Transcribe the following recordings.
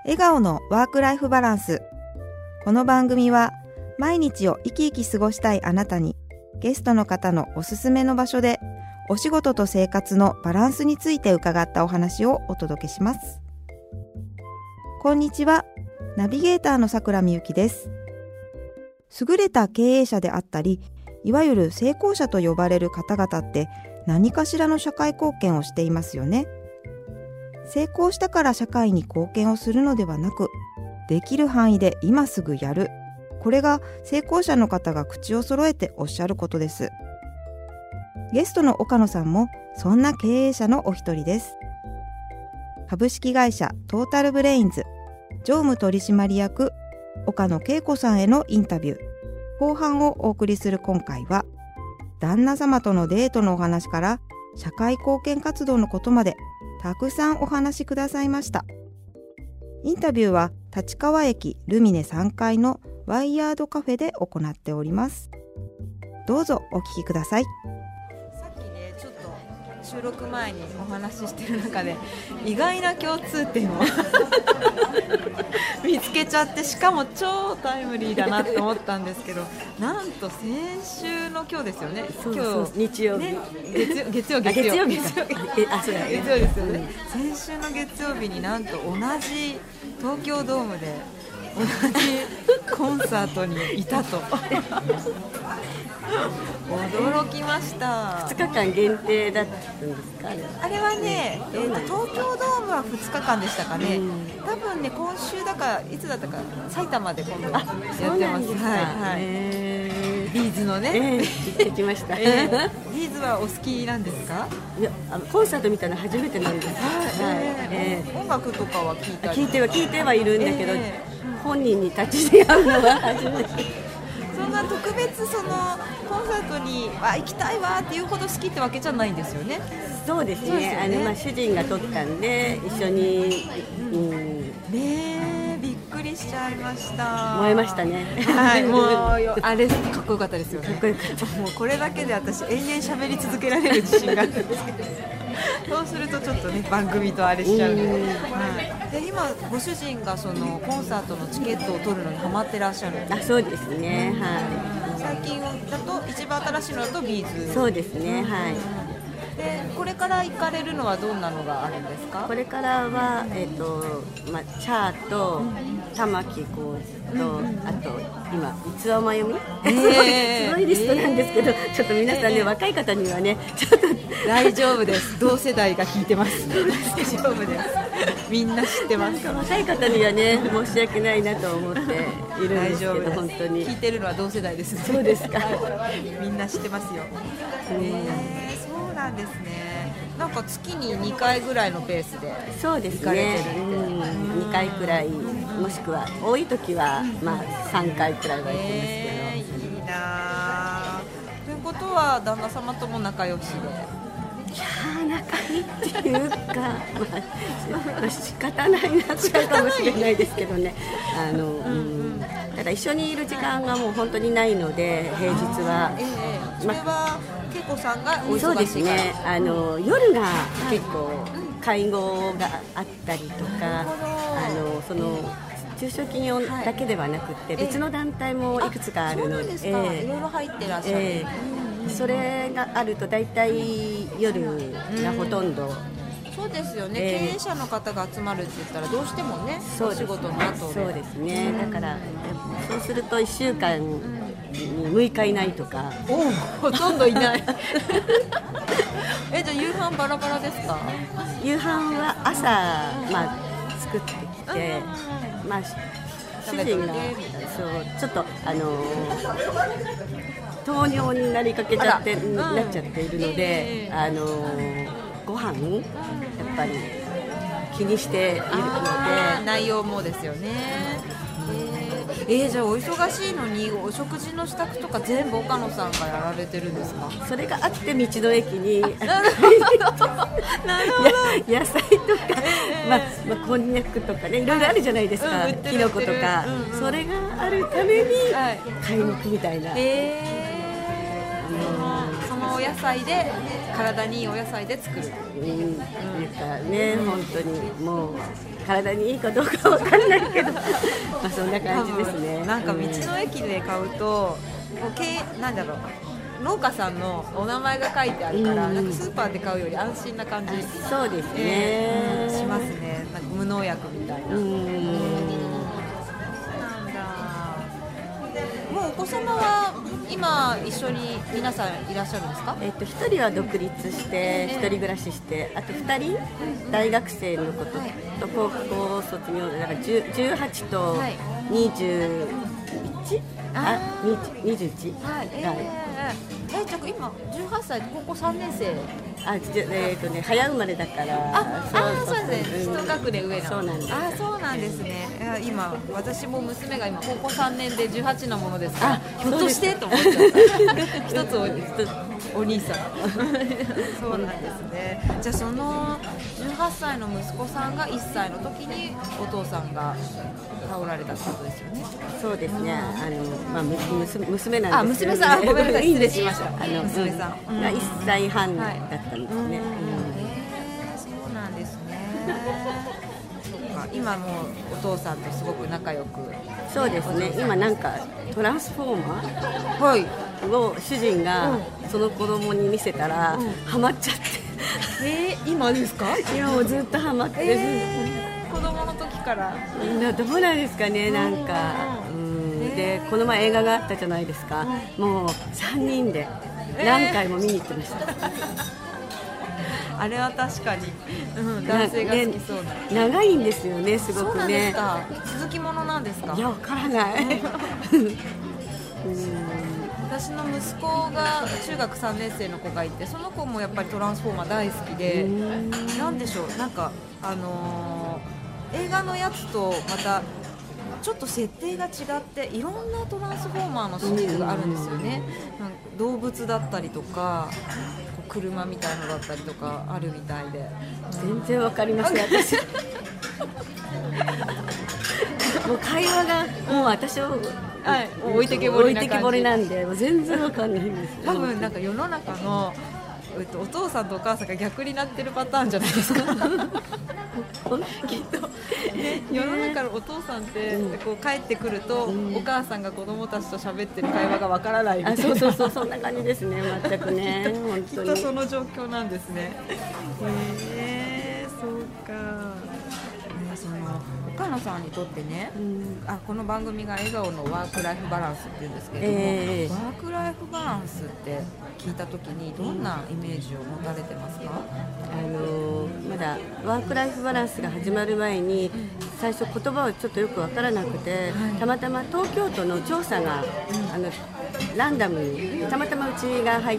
笑顔のワークライフバランス。この番組は毎日を生き生き過ごしたいあなたに、ゲストの方のおすすめの場所でお仕事と生活のバランスについて伺ったお話をお届けします。こんにちは、ナビゲーターのさくらみゆきです。優れた経営者であったり、いわゆる成功者と呼ばれる方々って何かしらの社会貢献をしていますよね。成功したから社会に貢献をするのではなく、できる範囲で今すぐやる。これが成功者の方が口を揃えておっしゃることです。ゲストの岡野さんもそんな経営者のお一人です。株式会社トータルブレインズ常務取締役岡野恵子さんへのインタビュー後半をお送りする今回は、旦那様とのデートのお話から社会貢献活動のことまでたくさんお話しくださいました。インタビューは立川駅ルミネ3階のワイヤードカフェで行っております。どうぞお聞きください。さっきね、ちょっと収録前にお話ししてる中で意外な共通点を見つけちゃって、しかも超タイムリーだなと思ったんですけど、なんと先週の今日ですよね。 そうそう、日曜日、ね、 月曜ですよね。先週の月曜日になんと同じ東京ドームで同じコンサートにいたと驚きました。 2日間限定だったんですか？ あれはね、東京ドームは2日間でしたかね。多分ね、今週だかいつだったか埼玉で今度やってます。はい、ビーズのね、 行ってきました。 ビーズはお好きなんですか？ いや、コンサート見たの初めてなんです。 音楽とかは聞いてはいるんだけど、本人に立ち出会うのは初めて。 そんな特別そのコンサートに行きたいわっていうほど好きってわけじゃないんですよね。 そうですね。主人が撮ったんで一緒に、 ねえ、びっくりしちゃいました。 燃えましたね。 はい、もうあれかっこよかったですよね。 かっこよかった。 もうこれだけで私延々喋り続けられる自信があるんですけどそうするとちょっとね、番組とあれしちゃうので、で今ご主人がそのコンサートのチケットを取るのにハマってらっしゃるんです。 そうですね、 最近だと一番新しいのだとビーズ。 そうですね、 でこれから行かれるのはどんなのがあるんですか？ これからは、チャーと玉置浩二と、あと今三つまゆみ、すごいリストなんですけど、ちょっと皆さんね、若い方にはねちょっと大丈夫です。同世代が聞いてます大丈夫です。みんな知ってます。 若い方にはね申し訳ないなと思っているんですけど、本当に聞いてるのは同世代です。 そうですかみんな知ってますよ。そうなんですね。なんか月に2回ぐらいのペースで行かれてるって。 2回くらい、もしくは多い時は、3回くらいは行ってますけど、 いいな。ということは旦那様とも仲良しで？ いや、仲いいっていうか、仕方ないなくらいかもしれないですけどね。ただ一緒にいる時間がもう本当にないので、平日は。 それは恵子さんがお忙しいから？ そうですね、夜が結構会合があったりとか、その中小企業だけではなくて別の団体もいくつかあるので、 いろいろ入ってらっしゃる。 それがあると大体夜がほとんど。 そうですよね、経営者の方が集まるって言ったらどうしてもね、お仕事の後で。 そうですね、だからそうすると1週間に6日いないとか、 ほとんどいないじゃあ夕飯バラバラですか？ 夕飯は朝、作ってきて、主人がちょっと糖尿になりかけちゃってなっちゃっているので、ご飯やっぱり気にしているので、 内容もですよね。じゃあお忙しいのにお食事の支度とか全部岡野さんがやられてるんですか？ それがあって道の駅になるほど野菜とか、こんにゃくとかね、いろいろあるじゃないですか、きのことか、それがあるために買いに行くみたいな。 そのお野野菜で体にいいお野菜で作る、 なんかね、本当にもう体にいいかどうかわかんないけどまあそんな感じですね。 なんか道の駅で買うと、なんだろう、農家さんのお名前が書いてあるから、なんかスーパーで買うより安心な感じ、 そうですね、 しますね。なんか無農薬みたいな。なんだ。もうお子様は今一緒に皆さんいらっしゃるんですか ？1人は独立して一人暮らしして、あと2人大学生の子と高校卒業だから18と21、21、 はい。じゃあ今18歳、高校3年生。 早生まれだから。 そうですね。一学年上なの。 そうなんです。 そうなんですね。今私も娘が今高校3年で18なものですから、ひょっとしてと思っちゃった。一つお兄さん。そうなんですね。じゃあその18歳の息子さんが1歳の時にお父さんが倒られたってことですよね。 そうですね。娘なんですけど、 娘さん、ごめんなさい、 いいんです。 失礼しました。娘さんが1歳半だったんですね。 そうなんですね。そっか、今もうお父さんとすごく仲良く。 そうですね。今なんかトランスフォーマーを主人がその子供に見せたらハマっちゃって。 今ですか？ 今もずっとハマってる。 子供の時から。 どうなんですかね、なんか。でこの前映画があったじゃないですか。もう3人で何回も見に行ってました。 あれは確かに、男性が好きそうな。 長いんですよね、すごくね。 続きものなんですか？ いや、わからない私の息子が中学3年生の子がいて、その子もやっぱりトランスフォーマー大好きで、なんでしょう、なんか映画のやつとまたちょっと設定が違って、いろんなトランスフォーマーのシリーズがあるんですよね。動物だったりとか車みたいのだったりとかあるみたいで、 全然わかりません私もう会話がもう私を置いてけぼりなんで、もう全然わかんないんです。 多分なんか世の中のお父さんとお母さんが逆になってるパターンじゃないですかきっと、世の中のお父さんってこう帰ってくると、お母さんが子供たちと喋ってる会話がわからないみたいな。 そうそんな感じですね、全くね本当にきっとその状況なんですね。そうか。その岡野さんにとってね、この番組が笑顔のワークライフバランスっていうんですけれども、ワークライフバランスって聞いたときにどんなイメージを持たれてますか？ まだワークライフバランスが始まる前に、最初言葉をちょっとよく分からなくて、たまたま東京都の調査が、ランダムにたまたまうちが入って、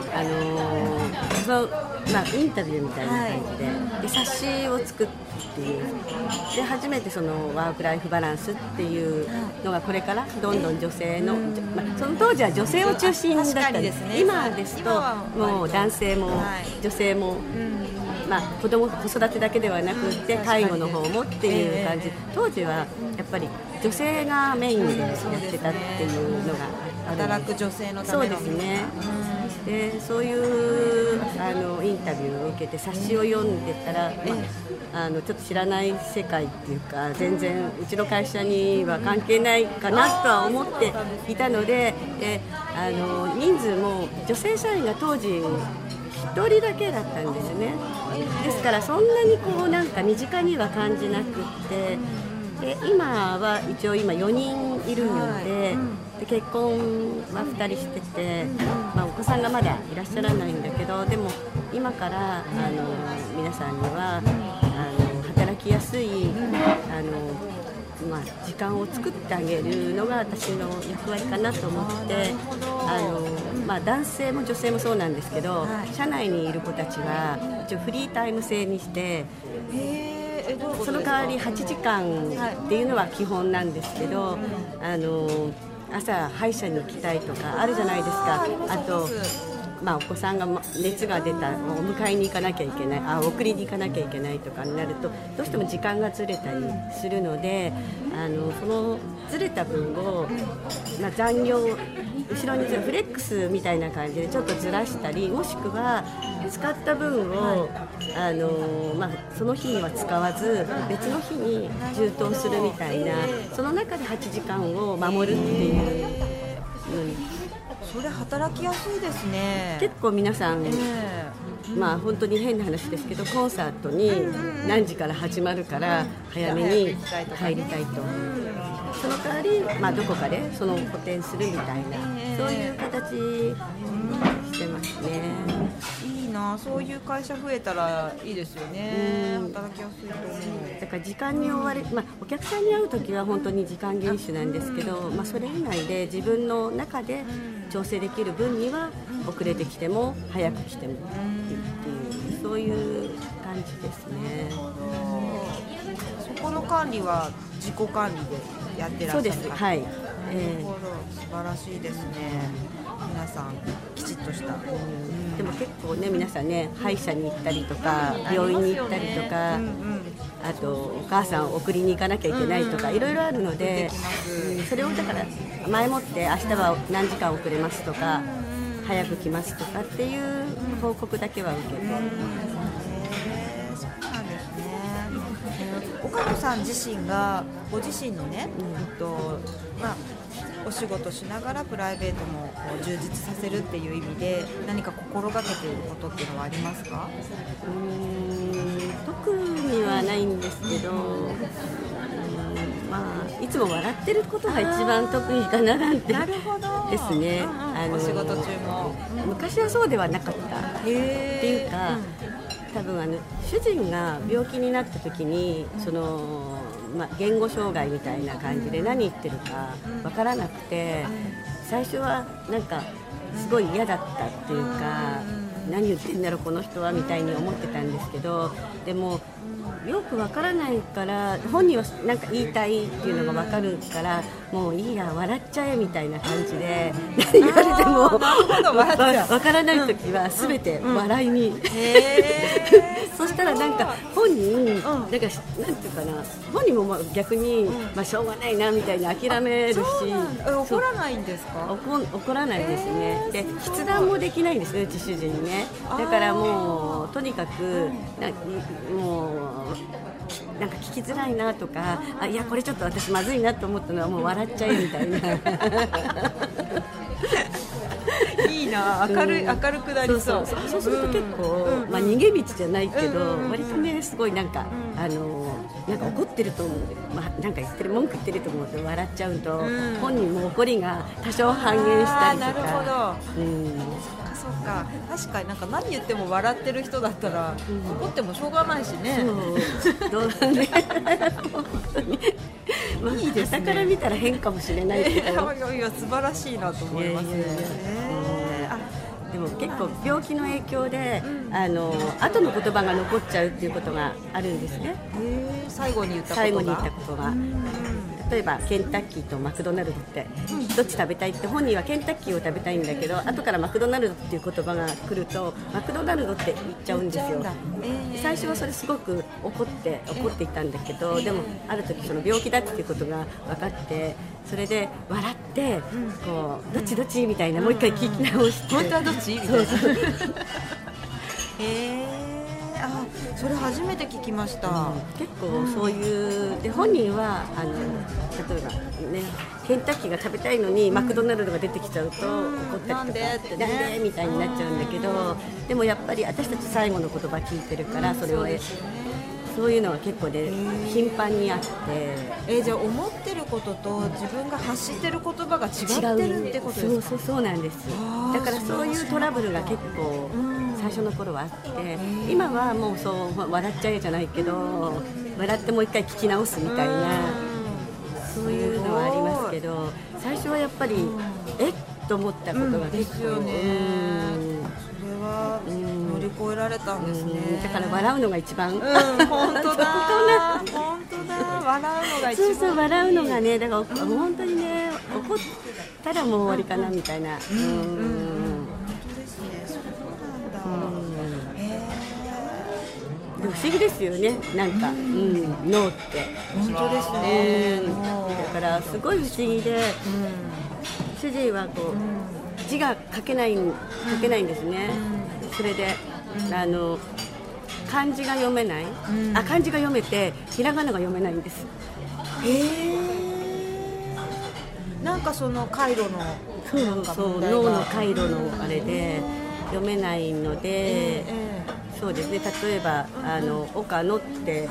インタビューみたいな感じで、冊子を作っていうで、初めてそのワークライフバランスっていうのがこれからどんどん女性の、その当時は女性を中心だったんです。今ですともう男性も女性も、子育てだけではなくて介護の方もっていう感じ、当時はやっぱり女性がメインでやってたっていうのが働く女性のための。 そうですね。でそういうインタビューを受けて冊子を読んでたら、ちょっと知らない世界っていうか、全然うちの会社には関係ないかなとは思っていたので、人数も女性社員が当時1人だけだったんですね。ですからそんなになんか身近には感じなくって、で今は一応4人いるので、結婚は2人してて、お子さんがまだいらっしゃらないんだけど、でも今から皆さんには働きやすい時間を作ってあげるのが私の役割かなと思って、男性も女性もそうなんですけど、社内にいる子たちは一応フリータイム制にして、その代わり8時間っていうのは基本なんですけど、朝歯医者に行きたいとかあるじゃないですか。あとお子さんが熱が出たお迎えに行かなきゃいけない送りに行かなきゃいけないとかになるとどうしても時間がずれたりするのでそのずれた分を、残業後ろにフレックスみたいな感じでちょっとずらしたりもしくは使った分を、その日には使わず別の日に充当するみたいなその中で8時間を守るっていう、 それ働きやすいですね。 結構皆さん、本当に変な話ですけどコンサートに何時から始まるから早めに入りたいと、その代わり、どこかでその補填するみたいな、そういう形してますね。 いいな、そういう会社増えたらいいですよね。働きやすいと思う。 だから時間に追われ、お客さんに会うときは本当に時間厳守なんですけど、それ以内で自分の中で調整できる分には遅れてきても早く来てもっていう、そういう感じですね。 そこの管理は自己管理でやってらっしゃる。 そうです。はい。 なるほど、素晴らしいですね。皆さんきちっとした。 でも結構ね、皆さんね、歯医者に行ったりとか病院に行ったりとか、あとお母さんを送りに行かなきゃいけないとか、いろいろあるので、それをだから前もって明日は何時間遅れますとか、早く来ますとかっていう報告だけは受けて。 そうなんですね。岡野さん自身がご自身のね、お仕事しながらプライベートも充実させるっていう意味で何か心がけていることっていうのはありますか？ 特にはないんですけど、いつも笑ってることが一番得意かななんてですね。 お仕事中も昔はそうではなかったっていうか、多分主人が病気になった時に言語障害みたいな感じで何言ってるかわからなくて、最初はなんかすごい嫌だったっていうか、何言ってんだろうこの人はみたいに思ってたんですけど、でもよくわからないから本人はなんか言いたいっていうのがわかるから、もういいや笑っちゃえみたいな感じで何言われてもわからない時は全て笑いに、そしたらなんか本人なんていうかな、本人も逆にしょうがないなみたいに諦めるし、 怒らないんですか？ 怒らないですね。で筆談もできないんですね、うち主人ね。だからもうとにかくもうなんか聞きづらいなとか、いやこれちょっと私まずいなと思ったのはもう笑っちゃえみたいな。 いいな、明るくなりそう。 そうすると結構、逃げ道じゃないけど、割とねすごいなんかなんか怒ってると思う、なんか文句言ってると思うと笑っちゃうと、本人も怒りが多少半減したりとか。なるほど。 そうか、確かになんか何言っても笑ってる人だったら、怒ってもしょうがないしね。 どうだね。本当に。いいですね。傍から見たら変かもしれないけど。 いや素晴らしいなと思いますね。 でも結構病気の影響で、後の言葉が残っちゃうっていうことがあるんですね。 最後に言ったことが。例えばケンタッキーとマクドナルドってどっち食べたいって、本人はケンタッキーを食べたいんだけど、後からマクドナルドっていう言葉が来るとマクドナルドって言っちゃうんですよ。最初はそれすごく怒っていたんだけど、でもある時その病気だっていうことが分かって、それで笑ってこうどっちみたいな、もう一回聞き直して、 本当はどっちみたいな。それ初めて聞きました。 結構そういうで、本人は例えばね、ケンタッキーが食べたいのにマクドナルドが出てきちゃうと怒ったりとか、なんでみたいになっちゃうんだけど、でもやっぱり私たち最後の言葉聞いてるから、それをそういうのが結構ね頻繁にあって、 じゃあ思ってることと自分が発してる言葉が違ってるってことですか？ そうなんです。だからそういうトラブルが結構最初の頃はあって、今はもうそう笑っちゃえじゃないけど、笑ってもう一回聞き直すみたいな、そういうのはありますけど、最初はやっぱりと思ったことが結構、それは乗り越えられたんですね。 だから笑うのが一番、 本当だ笑うのが一番、 そう笑うのがね、だから本当にね、怒ったらもう終わりかなみたいな。 そ不思議ですよね、なんか、脳って。 本当ですね。 だからすごい不思議で、主人はこう、字が書けないんですね。それで、漢字が読めない、漢字が読めてひらがなが読めないんです。 なんかその回路のそう脳の回路のあれで読めないので、そうですね、例えば岡野って、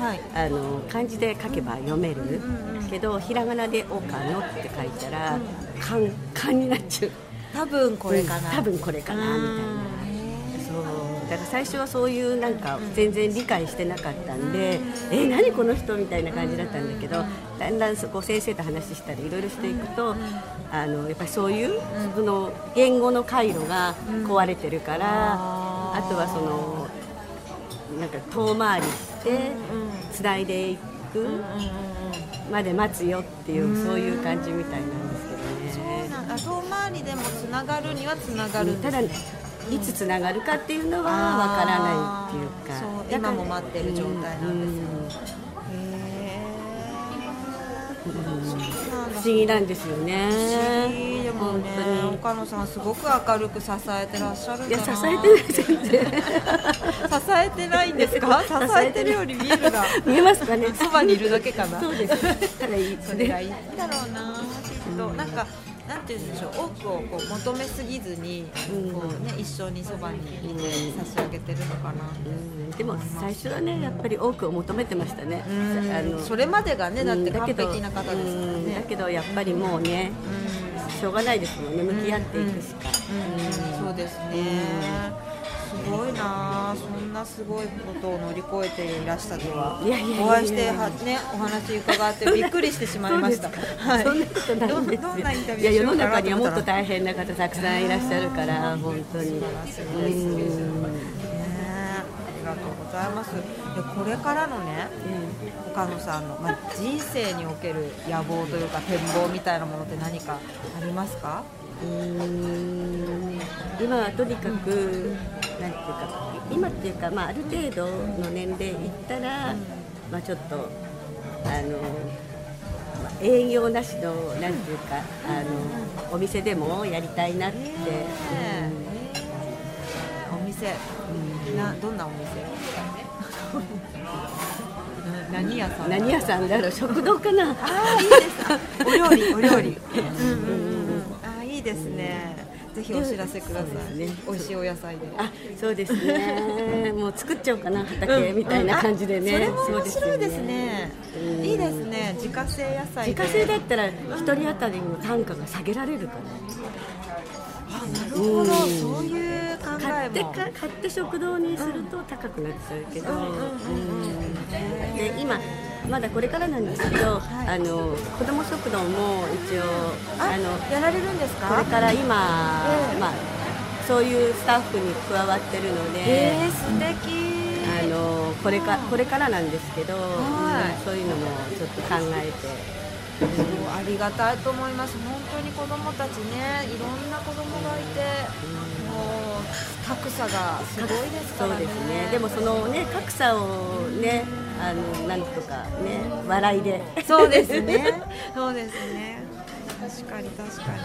漢字で書けば読める、けどひらがなで岡野って書いたら漢になっちゃう。 多分これかな、 多分これかなみたいな。だから最初はそういうなんか全然理解してなかったんで、何この人みたいな感じだったんだけど、だんだんそこ先生と話したりいろいろしていくと、やっぱりそういうその言語の回路が壊れてるから、あとはそのなんか遠回りしてつないでいくまで待つよっていう、そういう感じみたいなんですけどね。 遠回りでもつながるにはつながるんです。 ただいつつながるかっていうのはわからないっていうか、 今も待ってる状態なんです不思議なんですよね。 でもね、岡野さんすごく明るく支えてらっしゃるんだな。 いや、支えてない、全然支えてないんですか？支えてるように見えるな。 見えますかね。 そばにいるだけかな。 そうです。ただそれがいいんだろうな、きっと。なんかなんて言うんでしょう、多くをこう求めすぎずに、こうね、一緒にそばにいて差し上げてるのかな。 でも最初はね、やっぱり多くを求めてましたね。 それまでがね、だって完璧な方ですからね。 だけどやっぱりもうね、しょうがないですもんね、向き合っていくしか。 そうですね。すごいな、そんなすごいことを乗り越えていらしたとは。お会いしてね、お話伺ってびっくりしてしまいました。 はい。そんなことないんですよ。 どんなインタビューいや、世の中にはもっと大変な方たくさんいらっしゃるから、本当に。 ありがとうございます。これからのね、岡野さんの、人生における野望というか展望みたいなものって何かありますか？ 今はとにかく、なんていうか、今っていうか、ある程度の年齢いったら、ちょっと営業なしのなんていうか、お店でもやりたいなって。 お店、どんなお店？何屋さん？ 何屋さんだろう、食堂かな。 いいです。お料理。いいですね。ぜひお知らせください。美味しいお野菜で。 そうですね。もう作っちゃおうかな、畑みたいな感じでね。 それも面白いですね。いいですね。自家製野菜。 自家製だったら一人当たりの単価が下げられるから。 なるほど、そういう考えも。 買って食堂にすると高くなっちゃうけど、で今まだこれからなんですけど、子ども食堂も一応やられるんですか？ これから今、そういうスタッフに加わってるので、 素敵。 これからなんですけど、そういうのもちょっと考えて。 ありがたいと思います。本当に子どもたちね、いろんな子どもがいて、もう格差がすごいですからね。 そうですね。でもそのね、格差をね、なんとかね、笑いで。 そうですね。そうですね。確かに。確か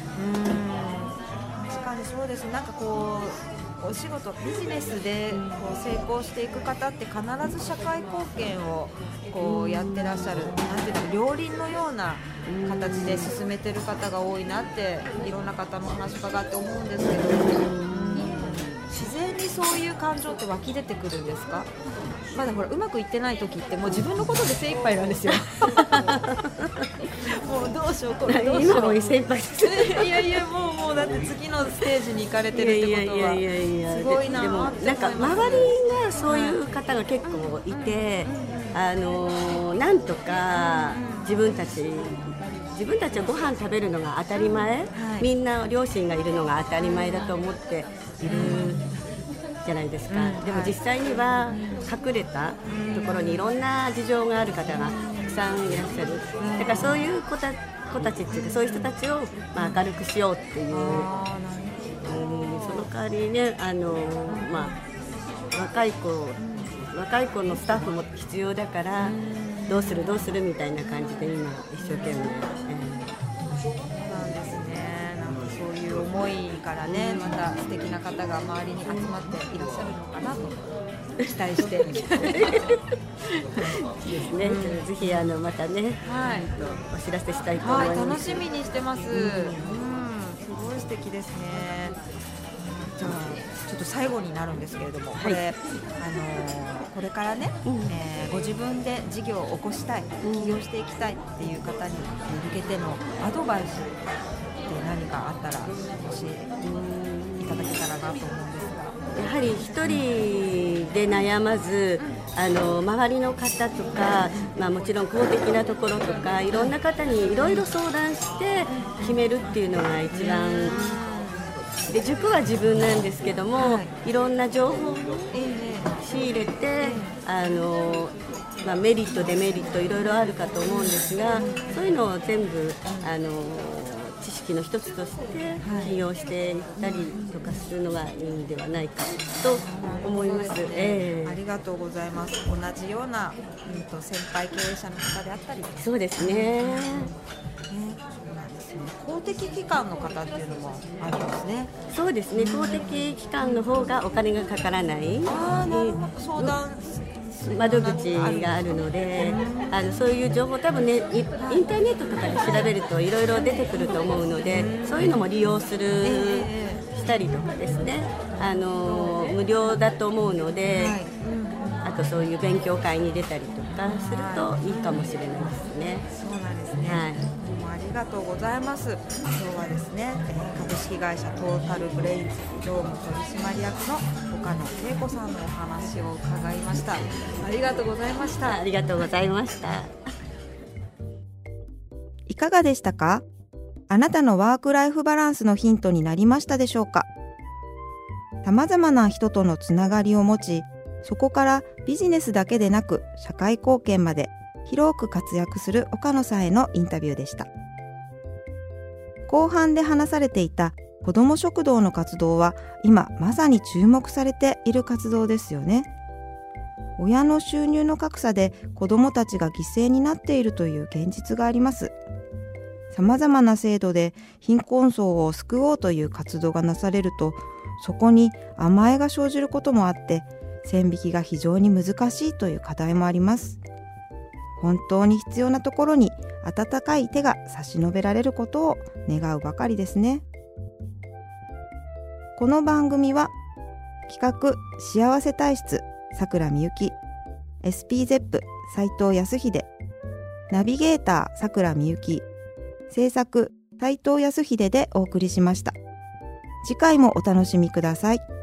にそうです。なんかこうお仕事、ビジネスでこう成功していく方って必ず社会貢献をこうやってらっしゃる、なんていうの、両輪のような形で進めてる方が多いなっていろんな方の話伺って思うんですけど、自然にそういう感情って湧き出てくるんですか？まだほらうまくいってない時ってもう自分のことで精一杯なんですよ。もうどうしようこれどうしよう。 今も精一杯です。 いやもうだって次のステージに行かれてるってことはすごいな。 でもなんか周りがそういう方が結構いて、なんとか自分たちはご飯食べるのが当たり前、みんな両親がいるのが当たり前だと思っているじゃないですか。でも実際には隠れたところにいろんな事情がある方がたくさんいらっしゃる。だからそういう子たちっていうか、そういう人たちを明るくしようっていう、その代わりね、若い子若い子のスタッフも必要だからどうするみたいな感じで今一生懸命、 そうなんですね。なんかそういう思いからね、また素敵な方が周りに集まっていらっしゃるのかなと期待してですね、ぜひまたね、お知らせしたいと思います。 楽しみにしてます。すごい素敵ですね。じゃあちょっと最後になるんですけれども、これ、これからね、ご自分で事業を起こしたい、起業していきたいっていう方に向けてのアドバイスって何かあったら教えていただけたらなと思うんですが。 やはり一人で悩まず、周りの方とか、もちろん公的なところとかいろんな方にいろいろ相談して決めるっていうのが一番で、塾は自分なんですけども、いろんな情報を仕入れて、メリットデメリットいろいろあるかと思うんですが、そういうのを全部知識の一つとして起業していったりとかするのがいいんではないかと思います。ありがとうございます。同じような、先輩経営者の方であったり、 そうですね。 公的機関の方っていうのもあるんですね。 そうですね。公的機関の方がお金がかからない。 相談窓口があるので、そういう情報多分ね、インターネットとかで調べるといろいろ出てくると思うので、そういうのも利用したりとかですね、無料だと思うので、あとそういう勉強会に出たりとかするといいかもしれないですね。 そうなんですね。ありがとうございます。今日はですね、株式会社トータルブレインズ常務取締役の岡野恵子さんのお話を伺いました。ありがとうございました。 ありがとうございました。 いかがでしたか？あなたのワークライフバランスのヒントになりましたでしょうか？様々な人とのつながりを持ち、そこからビジネスだけでなく社会貢献まで広く活躍する岡野さんへのインタビューでした。後半で話されていた子ども食堂の活動は今まさに注目されている活動ですよね。親の収入の格差で子どもたちが犠牲になっているという現実があります。さまざまな制度で貧困層を救おうという活動がなされると、そこに甘えが生じることもあって線引きが非常に難しいという課題もあります。本当に必要なところに温かい手が差し伸べられることを願うばかりですね。この番組は企画幸せ体質さくらみゆき、 SPZEP 斉藤康秀、ナビゲーターさくらみゆき、制作斉藤康秀でお送りしました。次回もお楽しみください。